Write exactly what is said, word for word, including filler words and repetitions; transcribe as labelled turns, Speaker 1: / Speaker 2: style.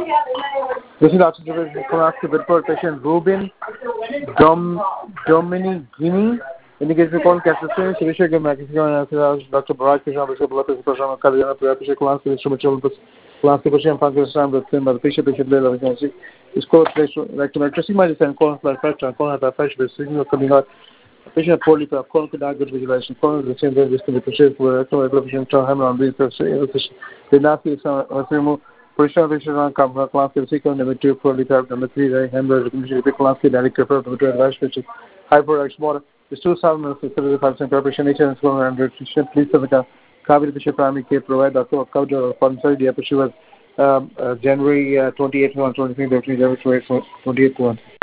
Speaker 1: This is Doctor Colonoscopy report patient Ruben Dom Dominigini. Indicates the colon cancer. Severe Magaziano, Doctor Barack, Bishop Lopez, Program, Cardiana, Bishop Colonoscopy, Instrumental, Colonoscopy, and Pancreas, the same by the patient, patient, Lela, vacancy. Is called rectometry, medicine, colon flat fracture, colon hyperfresh, with signal coming out. Patient poorly to have colon good visualization, colon the same way this can be purchased for rectal ablation, hammer on these, the nasty remove. Position patient on class of sequence, number two, poorly to have number three, right, hammer, the class of direct refer to the advice, which is hyper water. The two salmon is five percent preparation, nature and school and nutrition. Please have a copy of the Bishop Primary Care provide Doctor Cover on Sunday, the episode was January twenty-eighth, twenty-three, twenty-eighth, one.